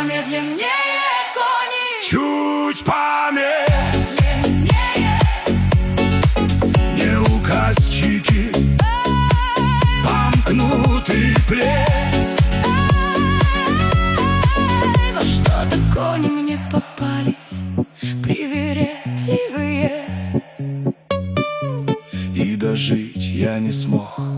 помедленнее кони, чуть помедленнее. Не указчики, помкнутый плеть. Во что-то кони мне попались привередливые, И дожить я не смог